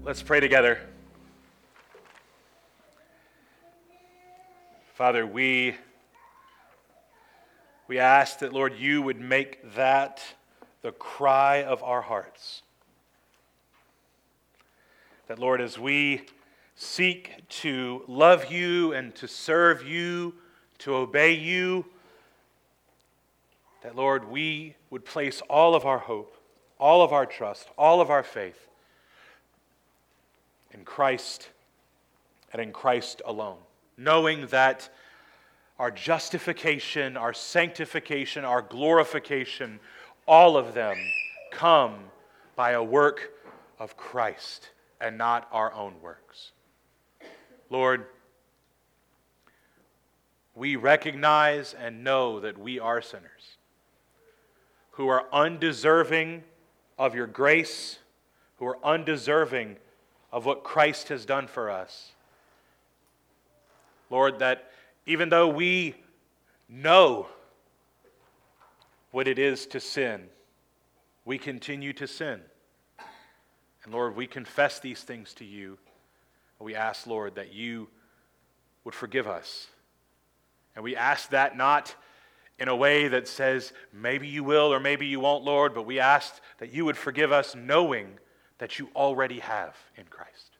Let's pray together. Father, we ask that, Lord, you would make that the cry of our hearts. That, Lord, as we seek to love you and to serve you, to obey you, that, Lord, we would place all of our hope, all of our trust, all of our faith in Christ and in Christ alone, knowing that our justification, our sanctification, our glorification, all of them come by a work of Christ and not our own works. Lord, we recognize and know that we are sinners who are undeserving of your grace, who are undeserving of what Christ has done for us. Lord, that even though we know what it is to sin, we continue to sin. And Lord, we confess these things to you. We ask, Lord, that you would forgive us. And we ask that not in a way that says, maybe you will or maybe you won't, Lord, but we ask that you would forgive us knowing that you already have in Christ.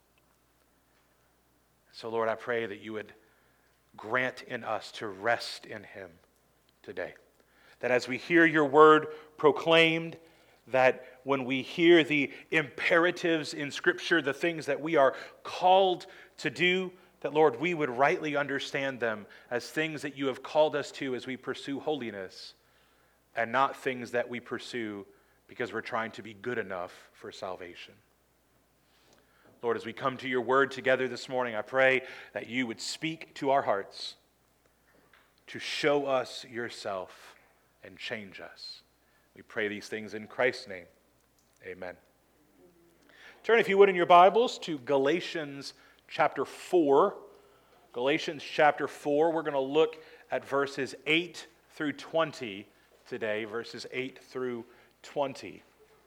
So, Lord, I pray that you would grant in us to rest in him today. That as we hear your word proclaimed, that when we hear the imperatives in Scripture, the things that we are called to do, that, Lord, we would rightly understand them as things that you have called us to as we pursue holiness, and not things that we pursue because we're trying to be good enough for salvation. Lord, as we come to your word together this morning, I pray that you would speak to our hearts to show us yourself and change us. We pray these things in Christ's name. Amen. Turn, if you would, in your Bibles to Galatians chapter 4. Galatians chapter 4, we're going to look at verses 8 through 20 today, verses 8 through 20.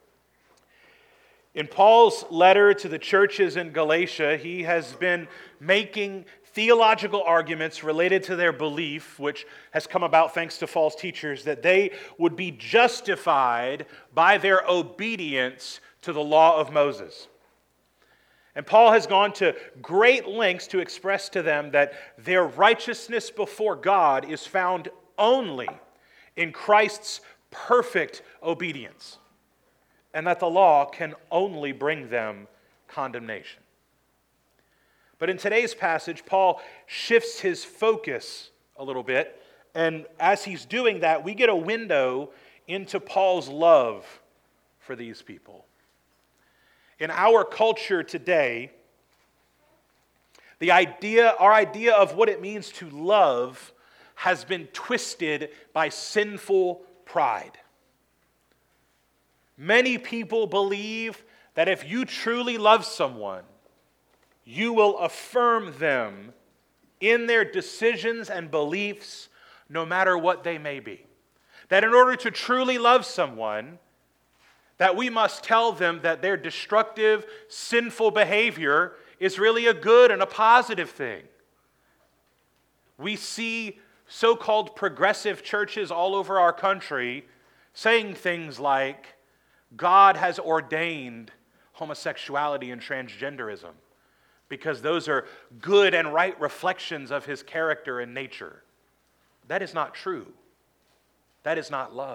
In Paul's letter to the churches in Galatia, he has been making theological arguments related to their belief, which has come about thanks to false teachers, that they would be justified by their obedience to the law of Moses. And Paul has gone to great lengths to express to them that their righteousness before God is found only in Christ's perfect obedience, and that the law can only bring them condemnation. But in today's passage, Paul shifts his focus a little bit, and as he's doing that, we get a window into Paul's love for these people. In our culture today, our idea of what it means to love has been twisted by sinful pride. Many people believe that if you truly love someone, you will affirm them in their decisions and beliefs, no matter what they may be. That in order to truly love someone, that we must tell them that their destructive, sinful behavior is really a good and a positive thing. We see so-called progressive churches all over our country saying things like, God has ordained homosexuality and transgenderism because those are good and right reflections of his character and nature. That is not true. That is not love.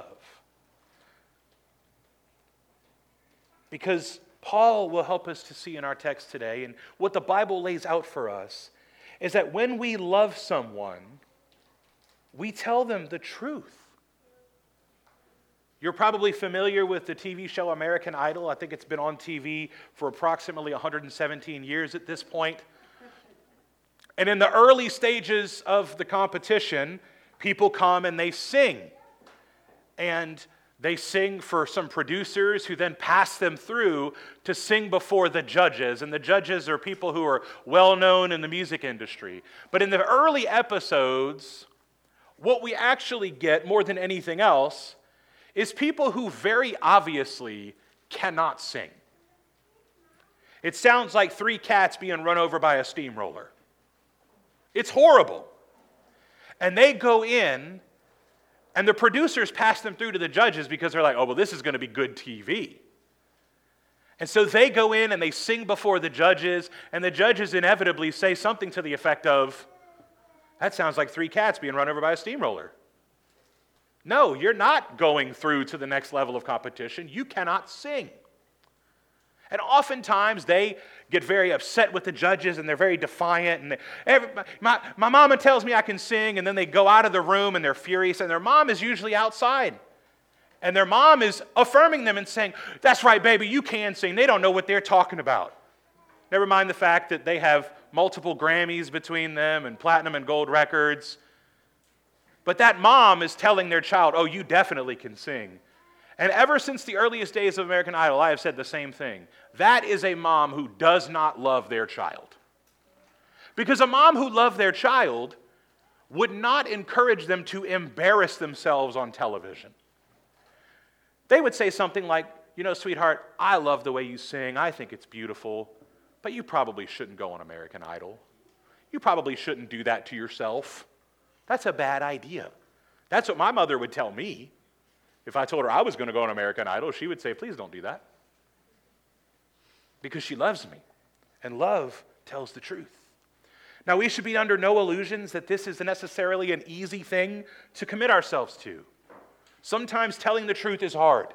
Because Paul will help us to see in our text today, and what the Bible lays out for us, is that when we love someone, we tell them the truth. You're probably familiar with the TV show American Idol. I think it's been on TV for approximately 117 years at this point. And in the early stages of the competition, people come and they sing. And they sing for some producers who then pass them through to sing before the judges. And the judges are people who are well known in the music industry. But in the early episodes, what we actually get more than anything else is people who very obviously cannot sing. It sounds like three cats being run over by a steamroller. It's horrible. And they go in, and the producers pass them through to the judges because they're like, oh, well, this is going to be good TV. And so they go in and they sing before the judges, and the judges inevitably say something to the effect of, that sounds like three cats being run over by a steamroller. No, you're not going through to the next level of competition. You cannot sing. And oftentimes they get very upset with the judges and they're very defiant. And my mama tells me I can sing, and then they go out of the room and they're furious, and their mom is usually outside. And their mom is affirming them and saying, that's right, baby, you can sing. They don't know what they're talking about. Never mind the fact that they have multiple Grammys between them and platinum and gold records. But that mom is telling their child, oh, you definitely can sing. And ever since the earliest days of American Idol, I have said the same thing. That is a mom who does not love their child. Because a mom who loved their child would not encourage them to embarrass themselves on television. They would say something like, you know, sweetheart, I love the way you sing. I think it's beautiful. But you probably shouldn't go on American Idol. You probably shouldn't do that to yourself. That's a bad idea. That's what my mother would tell me. If I told her I was going to go on American Idol, she would say, please don't do that. Because she loves me. And love tells the truth. Now, we should be under no illusions that this is necessarily an easy thing to commit ourselves to. Sometimes telling the truth is hard.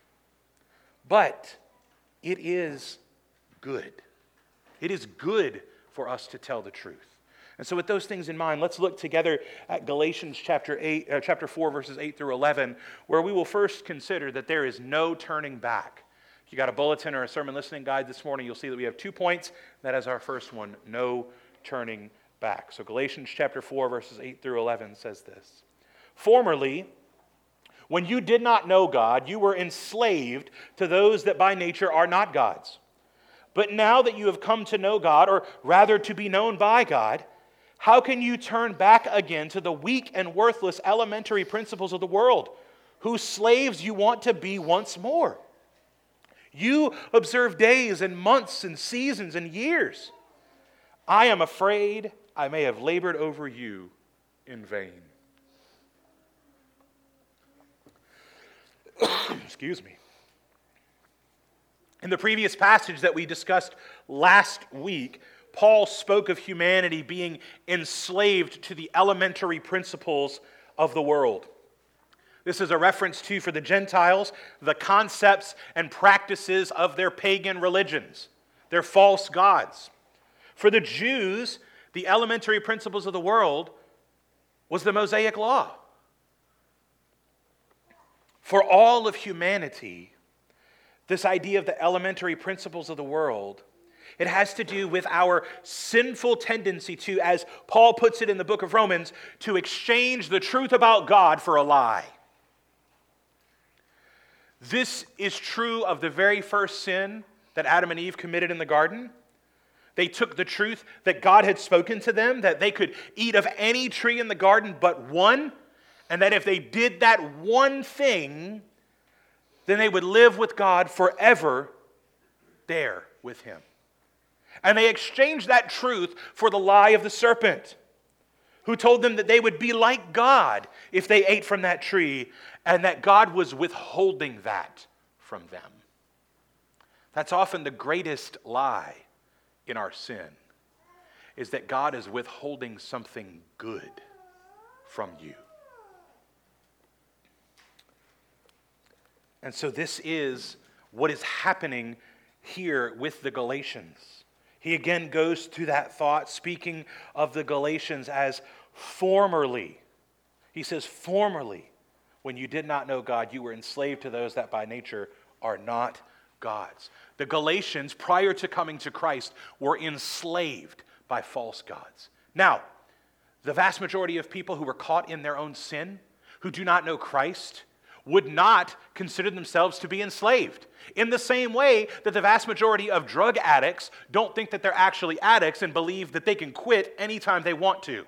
But it is good. It is good for us to tell the truth. And so with those things in mind, let's look together at Galatians chapter 4, verses 8 through 11, where we will first consider that there is no turning back. If you got a bulletin or a sermon listening guide this morning, you'll see that we have 2 points. That is our first one, no turning back. So Galatians chapter 4, verses 8 through 11 says this. Formerly, when you did not know God, you were enslaved to those that by nature are not God's. But now that you have come to know God, or rather to be known by God, how can you turn back again to the weak and worthless elementary principles of the world, whose slaves you want to be once more? You observe days and months and seasons and years. I am afraid I may have labored over you in vain. Excuse me. In the previous passage that we discussed last week, Paul spoke of humanity being enslaved to the elementary principles of the world. This is a reference to, for the Gentiles, the concepts and practices of their pagan religions, their false gods. For the Jews, the elementary principles of the world was the Mosaic Law. For all of humanity, this idea of the elementary principles of the world, it has to do with our sinful tendency to, as Paul puts it in the book of Romans, to exchange the truth about God for a lie. This is true of the very first sin that Adam and Eve committed in the garden. They took the truth that God had spoken to them, that they could eat of any tree in the garden but one, and that if they did that one thing, then they would live with God forever there with Him. And they exchanged that truth for the lie of the serpent, who told them that they would be like God if they ate from that tree, and that God was withholding that from them. That's often the greatest lie in our sin, is that God is withholding something good from you. And so this is what is happening here with the Galatians. He again goes to that thought, speaking of the Galatians as formerly. He says, formerly, when you did not know God, you were enslaved to those that by nature are not God's. The Galatians, prior to coming to Christ, were enslaved by false gods. Now, the vast majority of people who were caught in their own sin, who do not know Christ, would not consider themselves to be enslaved. In the same way that the vast majority of drug addicts don't think that they're actually addicts and believe that they can quit anytime they want to.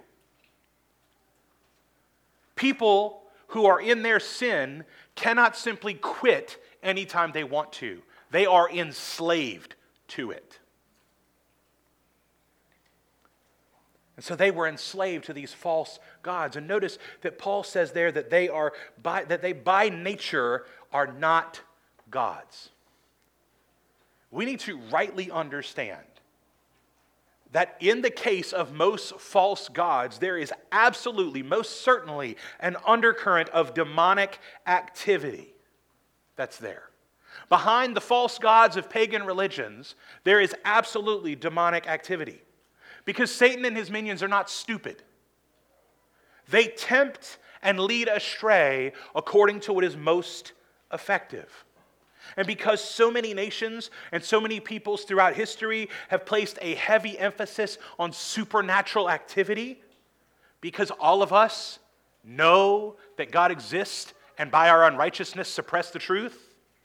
People who are in their sin cannot simply quit anytime they want to. They are enslaved to it. And so they were enslaved to these false gods. And notice that Paul says there that they by nature are not gods. We need to rightly understand that in the case of most false gods, there is absolutely, most certainly, an undercurrent of demonic activity that's there. Behind the false gods of pagan religions, there is absolutely demonic activity. Because Satan and his minions are not stupid. They tempt and lead astray according to what is most effective. And because so many nations and so many peoples throughout history have placed a heavy emphasis on supernatural activity, because all of us know that God exists and by our unrighteousness suppress the truth,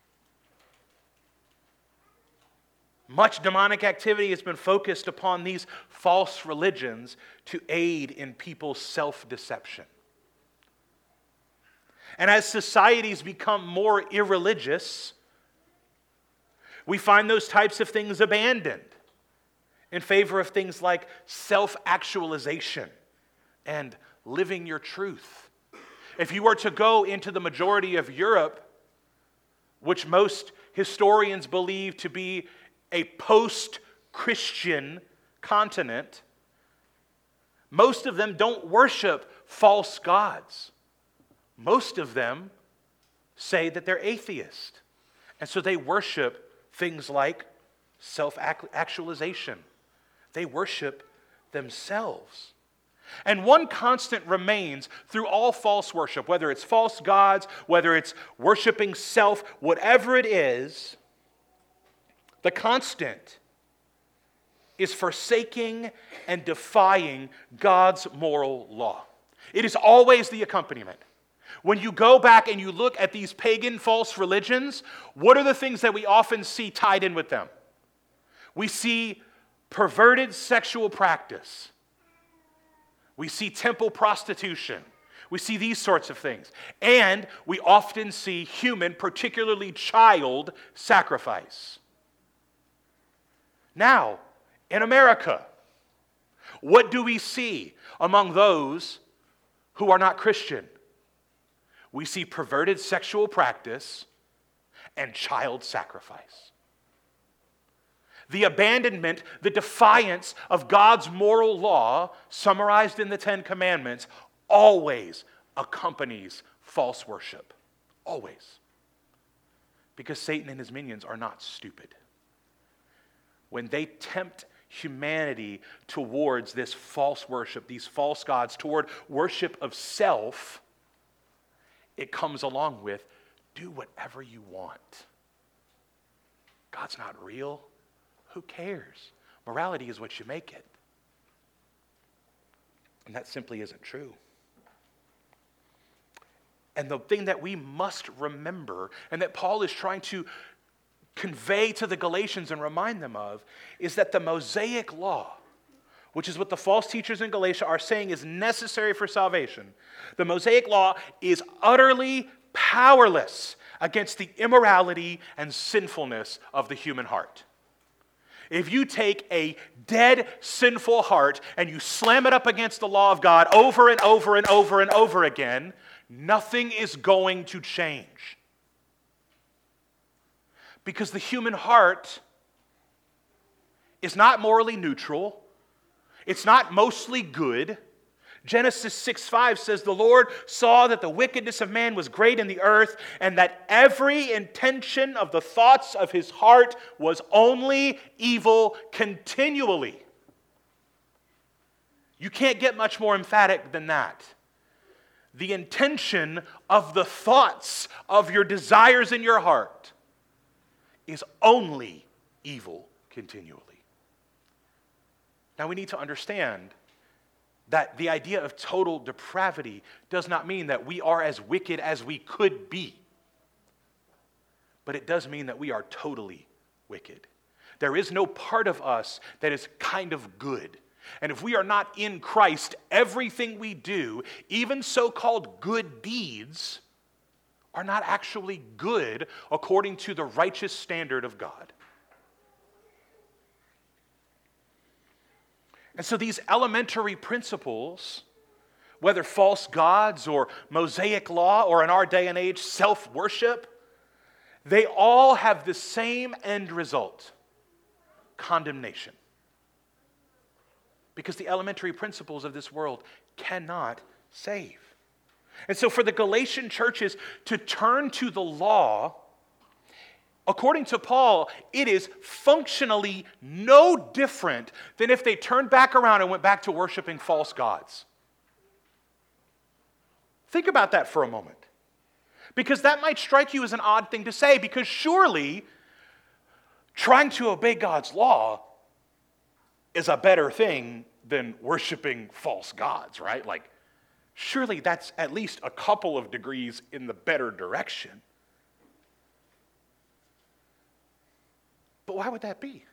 much demonic activity has been focused upon these false religions to aid in people's self-deception. And as societies become more irreligious, we find those types of things abandoned in favor of things like self-actualization and living your truth. If you were to go into the majority of Europe, which most historians believe to be a post-Christian continent, most of them don't worship false gods. Most of them say that they're atheist. And so they worship things like self-actualization. They worship themselves. And one constant remains through all false worship, whether it's false gods, whether it's worshiping self, whatever it is, the constant is forsaking and defying God's moral law. It is always the accompaniment. When you go back and you look at these pagan false religions, what are the things that we often see tied in with them? We see perverted sexual practice. We see temple prostitution. We see these sorts of things. And we often see human, particularly child, sacrifice. Now, in America, what do we see among those who are not Christian? We see perverted sexual practice and child sacrifice. The abandonment, the defiance of God's moral law, summarized in the Ten Commandments, always accompanies false worship. Always. Because Satan and his minions are not stupid. When they tempt humanity towards this false worship, these false gods, toward worship of self, it comes along with, do whatever you want. God's not real. Who cares? Morality is what you make it. And that simply isn't true. And the thing that we must remember, and that Paul is trying to convey to the Galatians and remind them of, is that the Mosaic law, which is what the false teachers in Galatia are saying is necessary for salvation, the Mosaic law is utterly powerless against the immorality and sinfulness of the human heart. If you take a dead, sinful heart and you slam it up against the law of God over and over and over and over again, nothing is going to change. Because the human heart is not morally neutral. It's not mostly good. Genesis 6:5 says, "The Lord saw that the wickedness of man was great in the earth, and that every intention of the thoughts of his heart was only evil continually." You can't get much more emphatic than that. The intention of the thoughts of your desires in your heart is only evil continually. Now we need to understand that the idea of total depravity does not mean that we are as wicked as we could be. But it does mean that we are totally wicked. There is no part of us that is kind of good. And if we are not in Christ, everything we do, even so-called good deeds, are not actually good according to the righteous standard of God. And so these elementary principles, whether false gods or Mosaic law or in our day and age self-worship, they all have the same end result: condemnation. Because the elementary principles of this world cannot save. And so for the Galatian churches to turn to the law, according to Paul, it is functionally no different than if they turned back around and went back to worshiping false gods. Think about that for a moment. Because that might strike you as an odd thing to say, because surely trying to obey God's law is a better thing than worshiping false gods, right? Like, surely that's at least a couple of degrees in the better direction. But why would that be?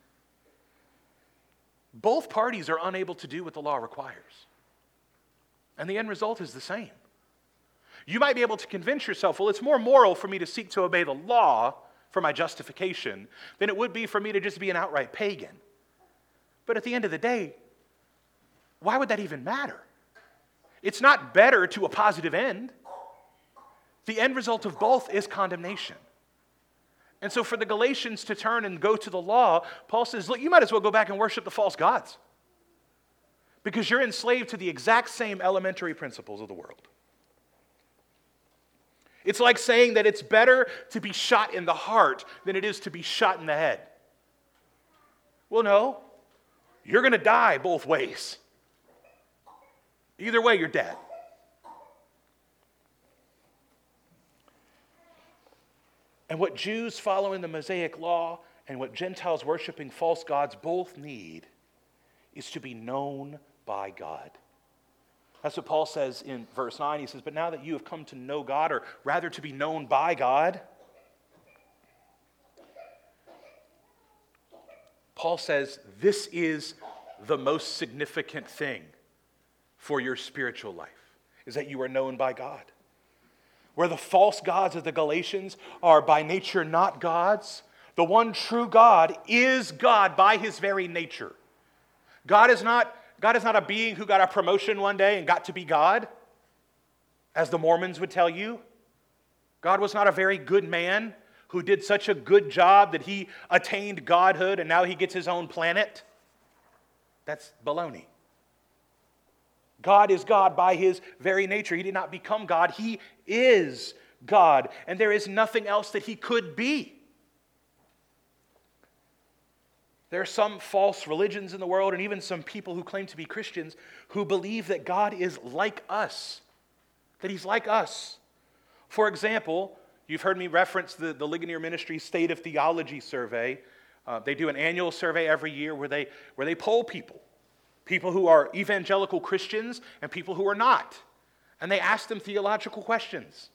Both parties are unable to do what the law requires. And the end result is the same. You might be able to convince yourself, well, it's more moral for me to seek to obey the law for my justification than it would be for me to just be an outright pagan. But at the end of the day, why would that even matter? It's not better to a positive end. The end result of both is condemnation. And so for the Galatians to turn and go to the law, Paul says, look, you might as well go back and worship the false gods, because you're enslaved to the exact same elementary principles of the world. It's like saying that it's better to be shot in the heart than it is to be shot in the head. Well, no. You're going to die both ways. Either way, you're dead. And what Jews following the Mosaic law and what Gentiles worshiping false gods both need is to be known by God. That's what Paul says in verse 9. He says, but now that you have come to know God, or rather to be known by God, Paul says this is the most significant thing for your spiritual life, is that you are known by God. Where the false gods of the Galatians are by nature not gods, the one true God is God by his very nature. God is not a being who got a promotion one day and got to be God, as the Mormons would tell you. God was not a very good man who did such a good job that he attained godhood and now he gets his own planet. That's baloney. God is God by his very nature. He did not become God. He is God. And there is nothing else that he could be. There are some false religions in the world, and even some people who claim to be Christians, who believe that God is like us, that he's like us. For example, you've heard me reference the Ligonier Ministries State of Theology survey. They do an annual survey every year where they poll people who are evangelical Christians and people who are not. And they ask them theological questions.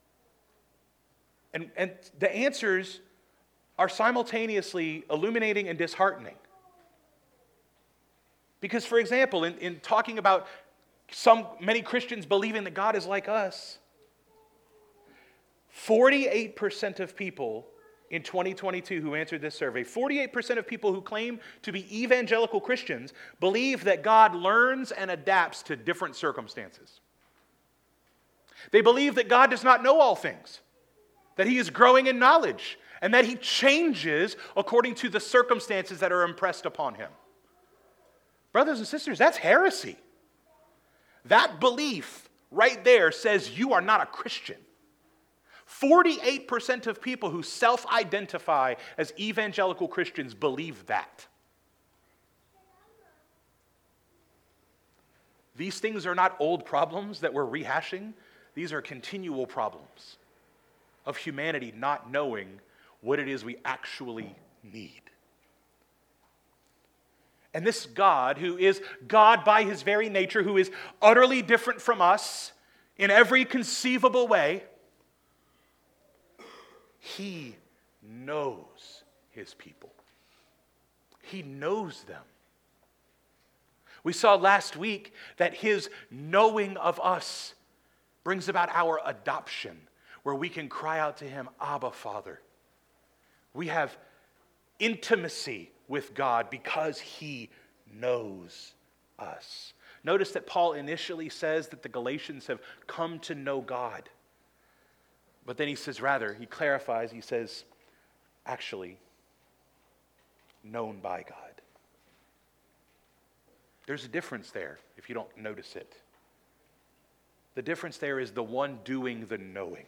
And the answers are simultaneously illuminating and disheartening. Because, for example, in talking about many Christians believing that God is like us, 48% of people in 2022 who answered this survey, 48% of people who claim to be evangelical Christians believe that God learns and adapts to different circumstances. They believe that God does not know all things, that he is growing in knowledge, and that he changes according to the circumstances that are impressed upon him. Brothers and sisters, that's heresy. That belief right there says you are not a Christian. 48% of people who self-identify as evangelical Christians believe that. These things are not old problems that we're rehashing. These are continual problems of humanity not knowing what it is we actually need. And this God, who is God by his very nature, who is utterly different from us in every conceivable way, he knows his people. He knows them. We saw last week that his knowing of us brings about our adoption, where we can cry out to him, Abba, Father. We have intimacy with God because he knows us. Notice that Paul initially says that the Galatians have come to know God. But then he says, rather, he clarifies, he says, actually, known by God. There's a difference there if you don't notice it. The difference there is the one doing the knowing.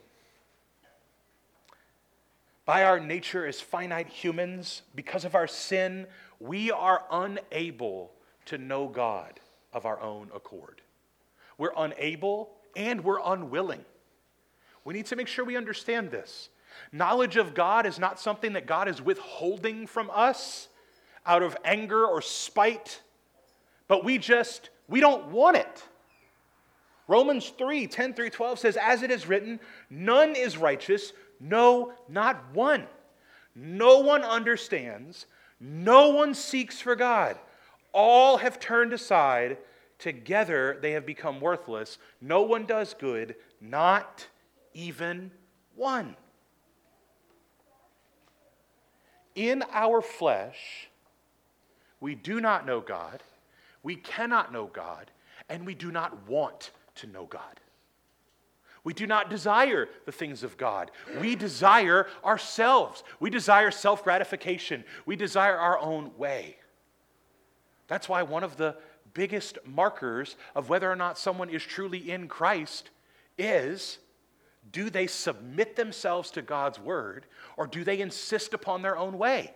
By our nature as finite humans, because of our sin, we are unable to know God of our own accord. We're unable and we're unwilling. We need to make sure we understand this. Knowledge of God is not something that God is withholding from us out of anger or spite, but we don't want it. Romans 3:10-12 says, as it is written, none is righteous, no, not one. No one understands, no one seeks for God. All have turned aside, together they have become worthless. No one does good, not even one. In our flesh, we do not know God, we cannot know God, and we do not want to know God. We do not desire the things of God. We desire ourselves. We desire self-gratification. We desire our own way. That's why one of the biggest markers of whether or not someone is truly in Christ is, do they submit themselves to God's word, or do they insist upon their own way?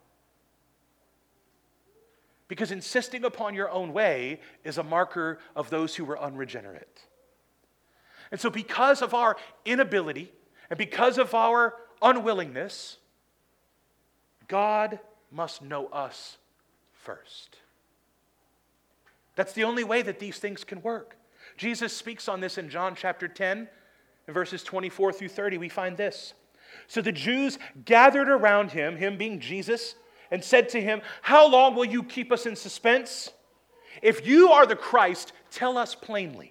Because insisting upon your own way is a marker of those who were unregenerate. And so because of our inability and because of our unwillingness, God must know us first. That's the only way that these things can work. Jesus speaks on this in John chapter 10, in verses 24-30. We find this. So the Jews gathered around him being Jesus, and said to him, how long will you keep us in suspense? If you are the Christ, tell us plainly.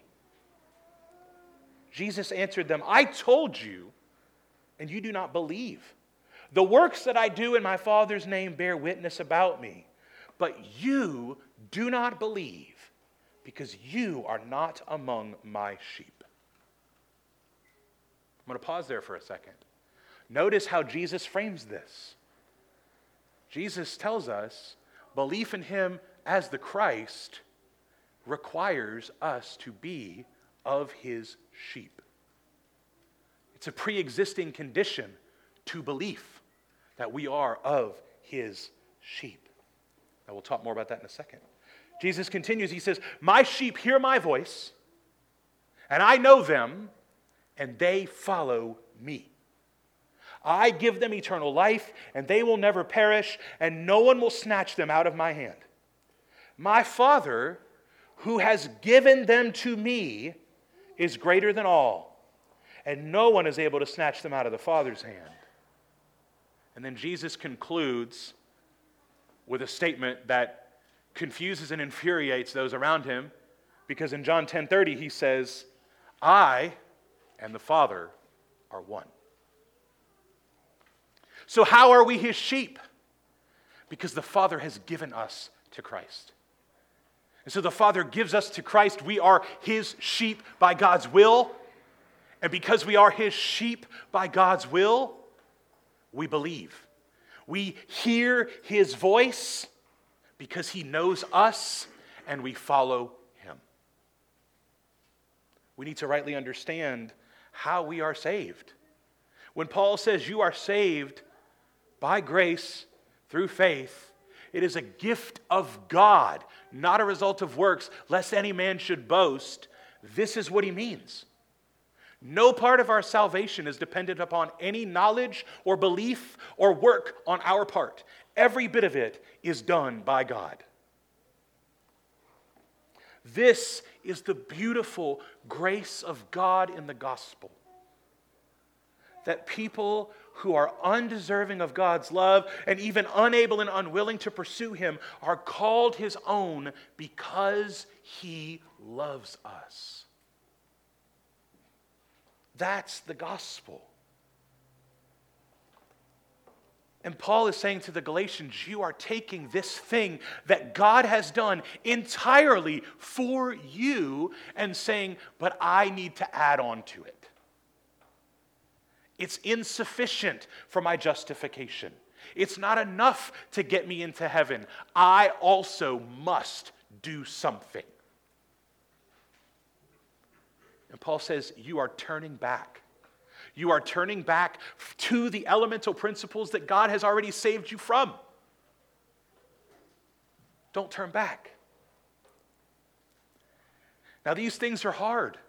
Jesus answered them, I told you, and you do not believe. The works that I do in my Father's name bear witness about me, but you do not believe, because you are not among my sheep. I'm going to pause there for a second. Notice how Jesus frames this. Jesus tells us belief in him as the Christ requires us to be of his sheep. It's a pre-existing condition to belief that we are of his sheep. Now we'll talk more about that in a second. Jesus continues, he says, my sheep hear my voice, and I know them, and they follow me. I give them eternal life, and they will never perish, and no one will snatch them out of my hand. My Father, who has given them to me, is greater than all, and no one is able to snatch them out of the Father's hand. And then Jesus concludes with a statement that confuses and infuriates those around him, because in John 10:30 he says, I and the Father are one. So how are we his sheep? Because the Father has given us to Christ. And so the Father gives us to Christ. We are his sheep by God's will. And because we are his sheep by God's will, we believe. We hear his voice because he knows us, and we follow him. We need to rightly understand how we are saved. When Paul says you are saved by grace through faith, it is a gift of God, not a result of works, lest any man should boast. This is what he means. No part of our salvation is dependent upon any knowledge or belief or work on our part. Every bit of it is done by God. This is the beautiful grace of God in the gospel. That people who are undeserving of God's love and even unable and unwilling to pursue him are called his own because he loves us. That's the gospel. And Paul is saying to the Galatians, you are taking this thing that God has done entirely for you and saying, but I need to add on to it. It's insufficient for my justification. It's not enough to get me into heaven. I also must do something. And Paul says, you are turning back. You are turning back to the elemental principles that God has already saved you from. Don't turn back. Now, these things are hard.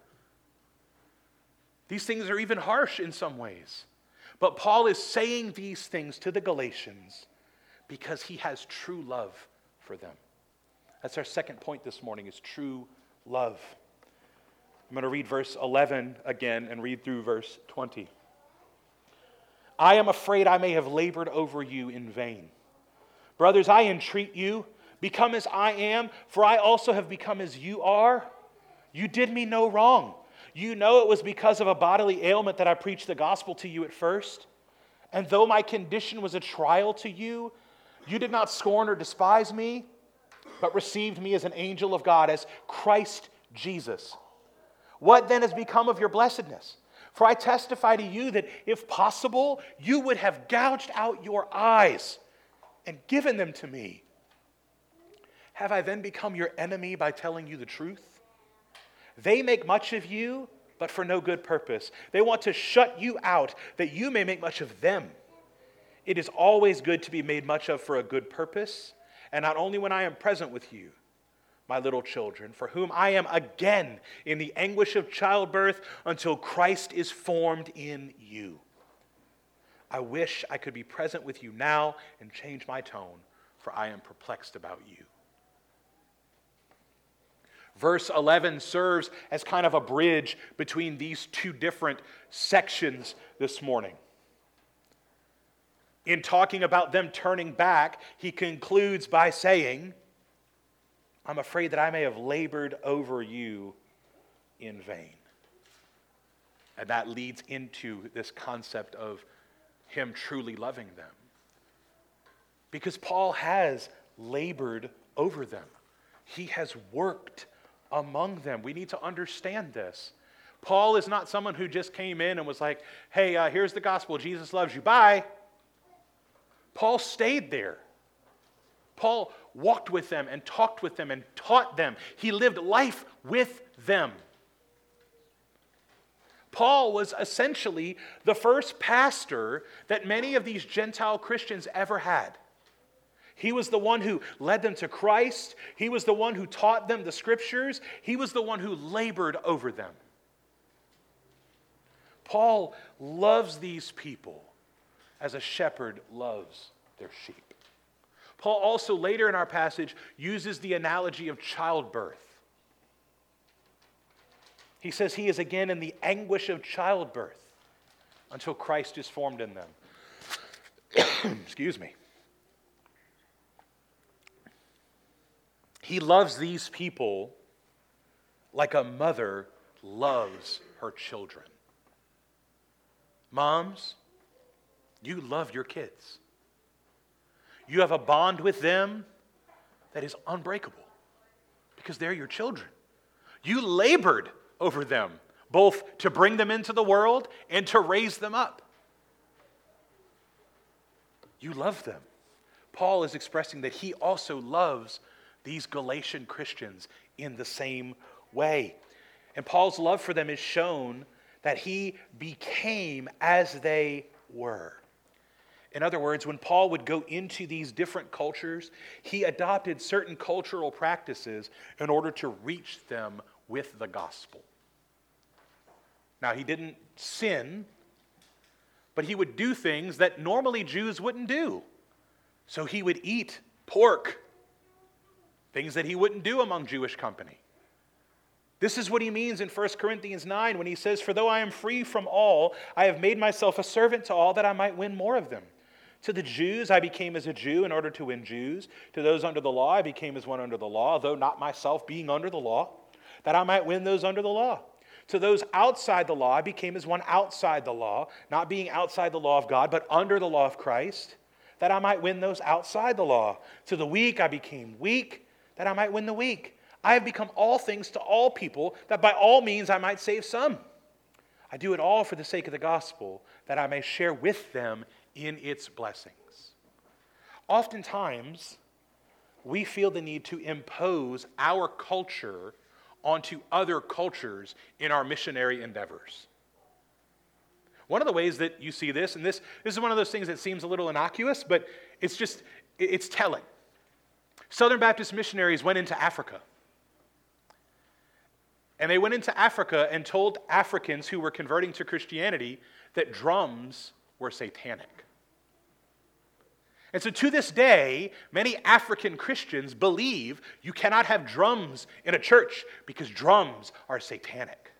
These things are even harsh in some ways. But Paul is saying these things to the Galatians because he has true love for them. That's our second point this morning, is true love. I'm going to read verse 11 again and read through verse 20. I am afraid I may have labored over you in vain. Brothers, I entreat you, become as I am, for I also have become as you are. You did me no wrong. You know it was because of a bodily ailment that I preached the gospel to you at first. And though my condition was a trial to you, you did not scorn or despise me, but received me as an angel of God, as Christ Jesus. What then has become of your blessedness? For I testify to you that if possible, you would have gouged out your eyes and given them to me. Have I then become your enemy by telling you the truth? They make much of you, but for no good purpose. They want to shut you out, that you may make much of them. It is always good to be made much of for a good purpose, and not only when I am present with you, my little children, for whom I am again in the anguish of childbirth until Christ is formed in you. I wish I could be present with you now and change my tone, for I am perplexed about you. Verse 11 serves as kind of a bridge between these two different sections this morning. In talking about them turning back, he concludes by saying, I'm afraid that I may have labored over you in vain. And that leads into this concept of him truly loving them. Because Paul has labored over them. He has worked among them. We need to understand this. Paul is not someone who just came in and was like, hey, here's the gospel. Jesus loves you. Bye. Paul stayed there. Paul walked with them and talked with them and taught them. He lived life with them. Paul was essentially the first pastor that many of these Gentile Christians ever had. He was the one who led them to Christ. He was the one who taught them the scriptures. He was the one who labored over them. Paul loves these people as a shepherd loves their sheep. Paul also later in our passage uses the analogy of childbirth. He says he is again in the anguish of childbirth until Christ is formed in them. Excuse me. He loves these people like a mother loves her children. Moms, you love your kids. You have a bond with them that is unbreakable because they're your children. You labored over them, both to bring them into the world and to raise them up. You love them. Paul is expressing that he also loves these Galatian Christians in the same way. And Paul's love for them is shown that he became as they were. In other words, when Paul would go into these different cultures, he adopted certain cultural practices in order to reach them with the gospel. Now, he didn't sin, but he would do things that normally Jews wouldn't do. So he would eat pork, things that he wouldn't do among Jewish company. This is what he means in 1 Corinthians 9 when he says, "For though I am free from all, I have made myself a servant to all that I might win more of them. To the Jews I became as a Jew in order to win Jews. To those under the law I became as one under the law, though not myself being under the law, that I might win those under the law. To those outside the law I became as one outside the law, not being outside the law of God, but under the law of Christ, that I might win those outside the law. To the weak I became weak, that I might win the weak. I have become all things to all people, that by all means I might save some. I do it all for the sake of the gospel, that I may share with them in its blessings. Oftentimes, we feel the need to impose our culture onto other cultures in our missionary endeavors. One of the ways that you see this, and this is one of those things that seems a little innocuous, but it's telling. Southern Baptist missionaries went into Africa. And they went into Africa and told Africans who were converting to Christianity that drums were satanic. And so to this day, many African Christians believe you cannot have drums in a church because drums are satanic.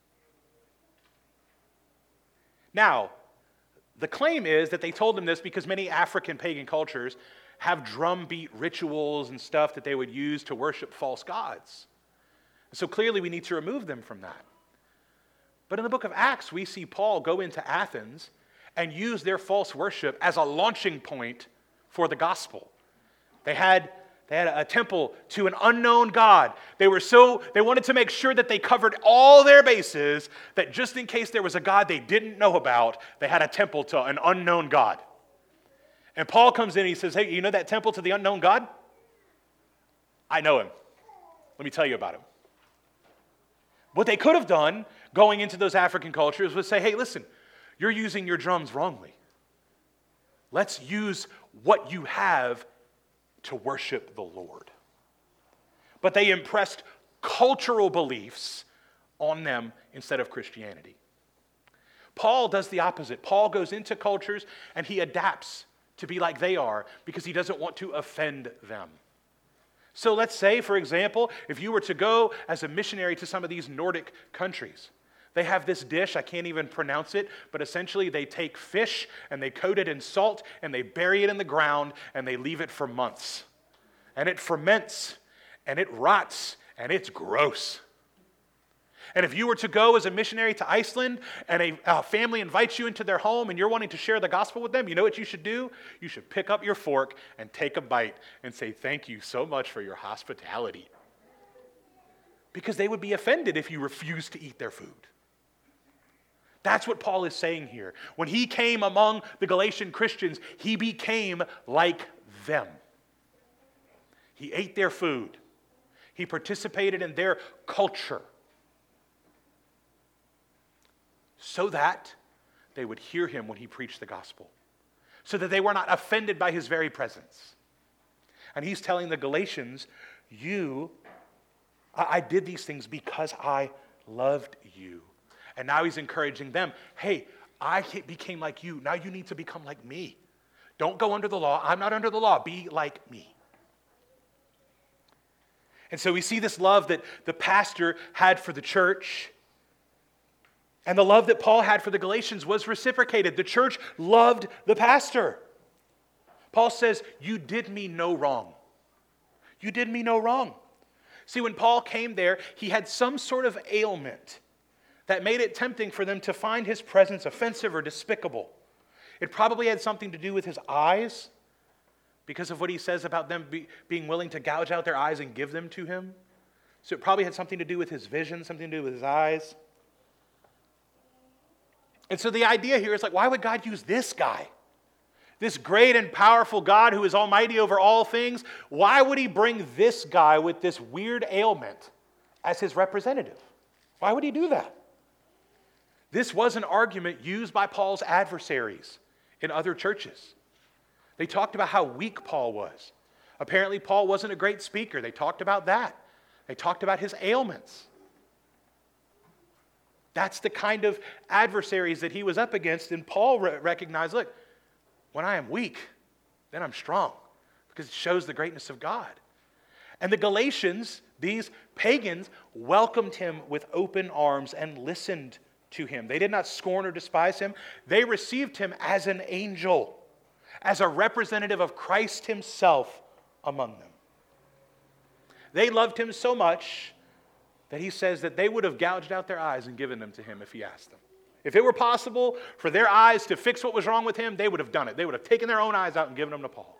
Now, the claim is that they told them this because many African pagan cultures have drum beat rituals and stuff that they would use to worship false gods. So clearly we need to remove them from that. But in the book of Acts, we see Paul go into Athens and use their false worship as a launching point for the gospel. They had a temple to an unknown God. They wanted to make sure that they covered all their bases, that just in case there was a God they didn't know about, they had a temple to an unknown God. And Paul comes in and he says, hey, you know that temple to the unknown God? I know him. Let me tell you about him. What they could have done going into those African cultures was say, hey, listen, you're using your drums wrongly. Let's use what you have to worship the Lord. But they impressed cultural beliefs on them instead of Christianity. Paul does the opposite. Paul goes into cultures and he adapts to be like they are because he doesn't want to offend them. So let's say, for example, if you were to go as a missionary to some of these Nordic countries, they have this dish, I can't even pronounce it, but essentially they take fish and they coat it in salt and they bury it in the ground and they leave it for months. And it ferments and it rots and it's gross. And if you were to go as a missionary to Iceland and a family invites you into their home and you're wanting to share the gospel with them, you know what you should do? You should pick up your fork and take a bite and say, thank you so much for your hospitality. Because they would be offended if you refused to eat their food. That's what Paul is saying here. When he came among the Galatian Christians, he became like them. He ate their food. He participated in their culture, so that they would hear him when he preached the gospel, so that they were not offended by his very presence. And he's telling the Galatians, I did these things because I loved you. And now he's encouraging them, hey, I became like you. Now you need to become like me. Don't go under the law. I'm not under the law. Be like me. And so we see this love that the pastor had for the church. And the love that Paul had for the Galatians was reciprocated. The church loved the pastor. Paul says, you did me no wrong. You did me no wrong. See, when Paul came there, he had some sort of ailment that made it tempting for them to find his presence offensive or despicable. It probably had something to do with his eyes, because of what he says about them being willing to gouge out their eyes and give them to him. So it probably had something to do with his vision, something to do with his eyes. And so the idea here is like, why would God use this guy? This great and powerful God who is almighty over all things, why would he bring this guy with this weird ailment as his representative? Why would he do that? This was an argument used by Paul's adversaries in other churches. They talked about how weak Paul was. Apparently, Paul wasn't a great speaker. They talked about that. They talked about his ailments. That's the kind of adversaries that he was up against, and Paul recognized, look, when I am weak, then I'm strong, because it shows the greatness of God. And the Galatians, these pagans, welcomed him with open arms and listened to him. They did not scorn or despise him. They received him as an angel, as a representative of Christ himself among them. They loved him so much that he says that they would have gouged out their eyes and given them to him if he asked them. If it were possible for their eyes to fix what was wrong with him, they would have done it. They would have taken their own eyes out and given them to Paul.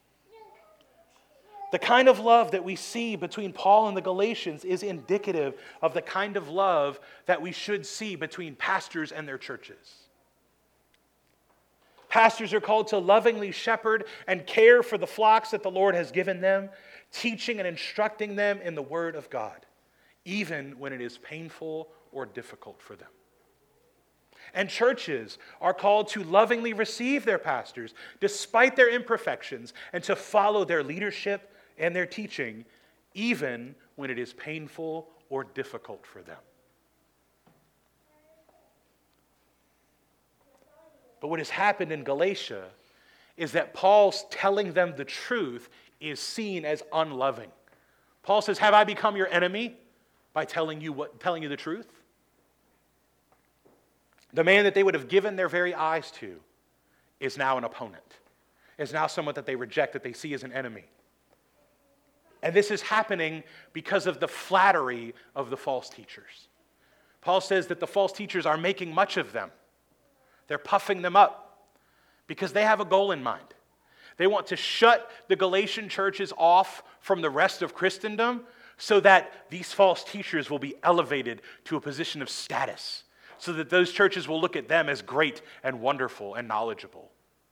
The kind of love that we see between Paul and the Galatians is indicative of the kind of love that we should see between pastors and their churches. Pastors are called to lovingly shepherd and care for the flocks that the Lord has given them, teaching and instructing them in the Word of God, even when it is painful or difficult for them. And churches are called to lovingly receive their pastors despite their imperfections and to follow their leadership and their teaching even when it is painful or difficult for them. But what has happened in Galatia is that Paul's telling them the truth is seen as unloving. Paul says, have I become your enemy by telling you the truth? The man that they would have given their very eyes to is now an opponent, is now someone that they reject, that they see as an enemy. And this is happening because of the flattery of the false teachers. Paul says that the false teachers are making much of them. They're puffing them up because they have a goal in mind. They want to shut the Galatian churches off from the rest of Christendom so that these false teachers will be elevated to a position of status, so that those churches will look at them as great and wonderful and knowledgeable.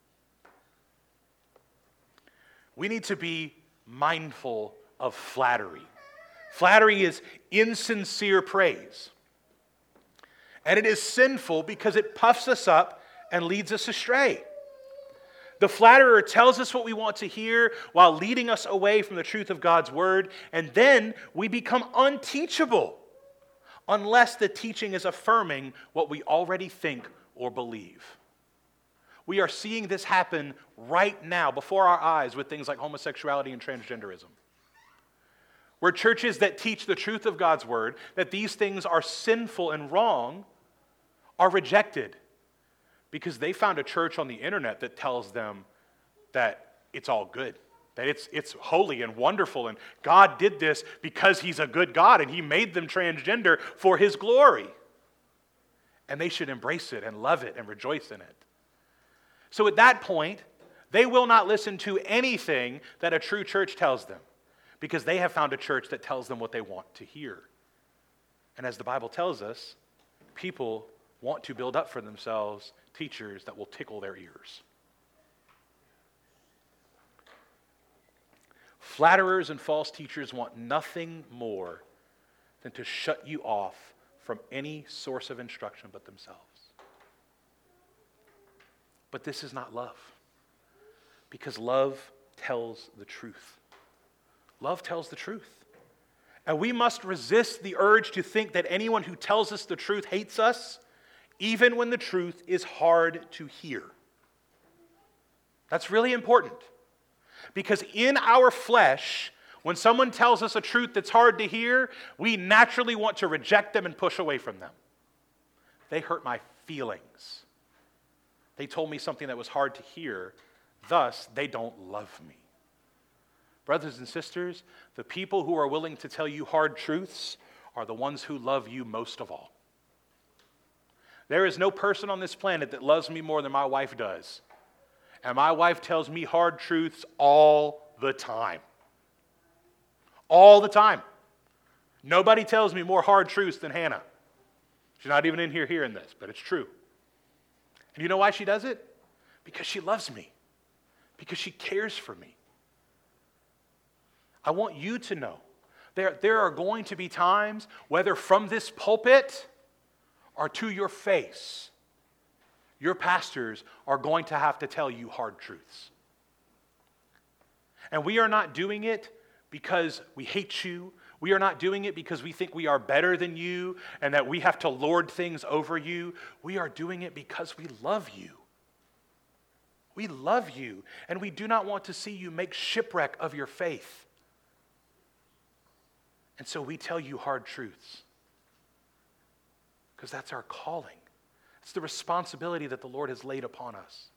We need to be mindful of flattery. Flattery is insincere praise. And it is sinful because it puffs us up and leads us astray. The flatterer tells us what we want to hear while leading us away from the truth of God's word, and then we become unteachable unless the teaching is affirming what we already think or believe. We are seeing this happen right now before our eyes with things like homosexuality and transgenderism. Where churches that teach the truth of God's word, that these things are sinful and wrong, are rejected because they found a church on the internet that tells them that it's all good, that it's holy and wonderful, and God did this because he's a good God and he made them transgender for his glory. And they should embrace it and love it and rejoice in it. So at that point, they will not listen to anything that a true church tells them because they have found a church that tells them what they want to hear. And as the Bible tells us, people want to build up for themselves teachers that will tickle their ears. Flatterers and false teachers want nothing more than to shut you off from any source of instruction but themselves. But this is not love, because love tells the truth. Love tells the truth. And we must resist the urge to think that anyone who tells us the truth hates us, even when the truth is hard to hear. That's really important. Because in our flesh, when someone tells us a truth that's hard to hear, we naturally want to reject them and push away from them. They hurt my feelings. They told me something that was hard to hear, thus they don't love me. Brothers and sisters, the people who are willing to tell you hard truths are the ones who love you most of all. There is no person on this planet that loves me more than my wife does. And my wife tells me hard truths all the time. All the time. Nobody tells me more hard truths than Hannah. She's not even in here hearing this, but it's true. And you know why she does it? Because she loves me. Because she cares for me. I want you to know there are going to be times, whether from this pulpit or to your face, your pastors are going to have to tell you hard truths. And we are not doing it because we hate you. We are not doing it because we think we are better than you and that we have to lord things over you. We are doing it because we love you. We love you, and we do not want to see you make shipwreck of your faith. And so we tell you hard truths because that's our calling. It's the responsibility that the Lord has laid upon us.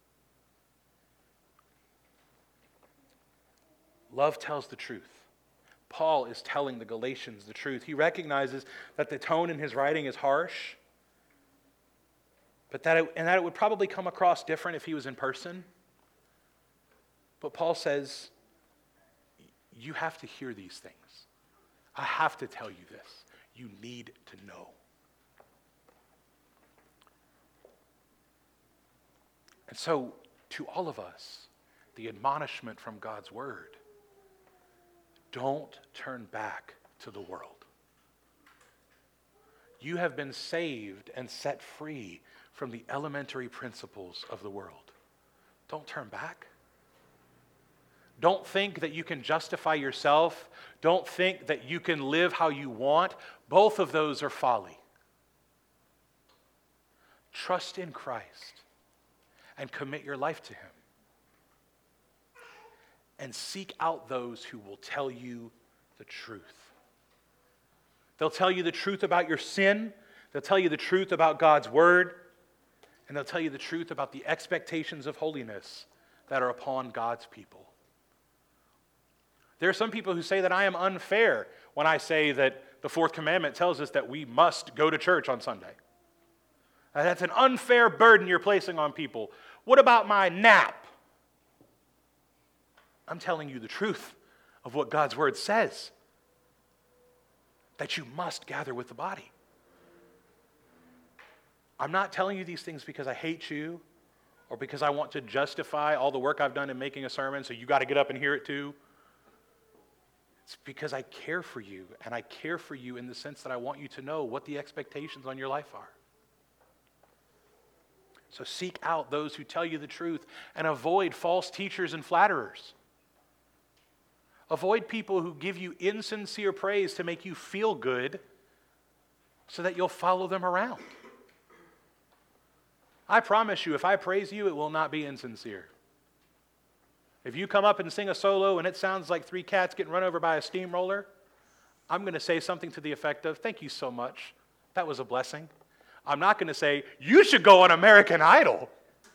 Love tells the truth. Paul is telling the Galatians the truth. He recognizes that the tone in his writing is harsh, and that it would probably come across different if he was in person. But Paul says, you have to hear these things. I have to tell you this. You need to know. And so, to all of us, the admonishment from God's word, don't turn back to the world. You have been saved and set free from the elementary principles of the world. Don't turn back. Don't think that you can justify yourself. Don't think that you can live how you want. Both of those are folly. Trust in Christ and commit your life to him. And seek out those who will tell you the truth. They'll tell you the truth about your sin. They'll tell you the truth about God's word. And they'll tell you the truth about the expectations of holiness that are upon God's people. There are some people who say that I am unfair when I say that the fourth commandment tells us that we must go to church on Sunday. That's an unfair burden you're placing on people. What about my nap? I'm telling you the truth of what God's word says. That you must gather with the body. I'm not telling you these things because I hate you or because I want to justify all the work I've done in making a sermon, so you got to get up and hear it too. It's because I care for you, and I care for you in the sense that I want you to know what the expectations on your life are. So seek out those who tell you the truth and avoid false teachers and flatterers. Avoid people who give you insincere praise to make you feel good so that you'll follow them around. I promise you, if I praise you, it will not be insincere. If you come up and sing a solo and it sounds like 3 cats getting run over by a steamroller, I'm going to say something to the effect of, thank you so much. That was a blessing. I'm not going to say, you should go on American Idol.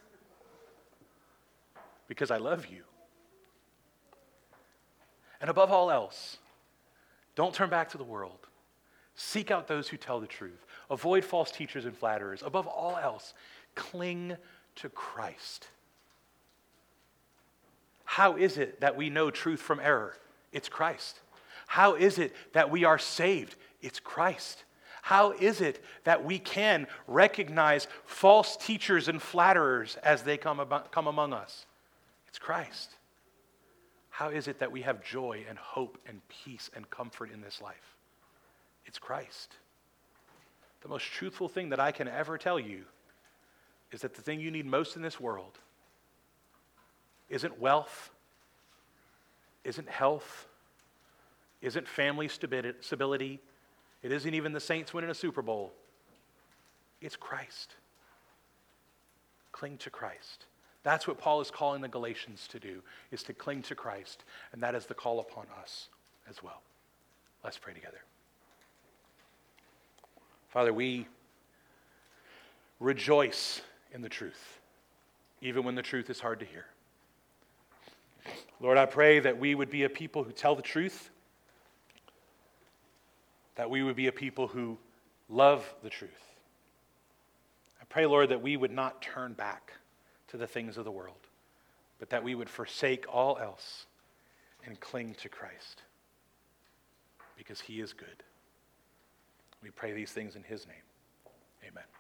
Because I love you. And above all else, don't turn back to the world. Seek out those who tell the truth. Avoid false teachers and flatterers. Above all else, cling to Christ. How is it that we know truth from error? It's Christ. How is it that we are saved? It's Christ. How is it that we can recognize false teachers and flatterers as they come among us? It's Christ. How is it that we have joy and hope and peace and comfort in this life? It's Christ. The most truthful thing that I can ever tell you is that the thing you need most in this world isn't wealth, isn't health, isn't family stability. It isn't even the Saints winning a Super Bowl. It's Christ. Cling to Christ. That's what Paul is calling the Galatians to do, is to cling to Christ. And that is the call upon us as well. Let's pray together. Father, we rejoice in the truth, even when the truth is hard to hear. Lord, I pray that we would be a people who tell the truth, that we would be a people who love the truth. I pray, Lord, that we would not turn back to the things of the world, but that we would forsake all else and cling to Christ, because he is good. We pray these things in his name. Amen.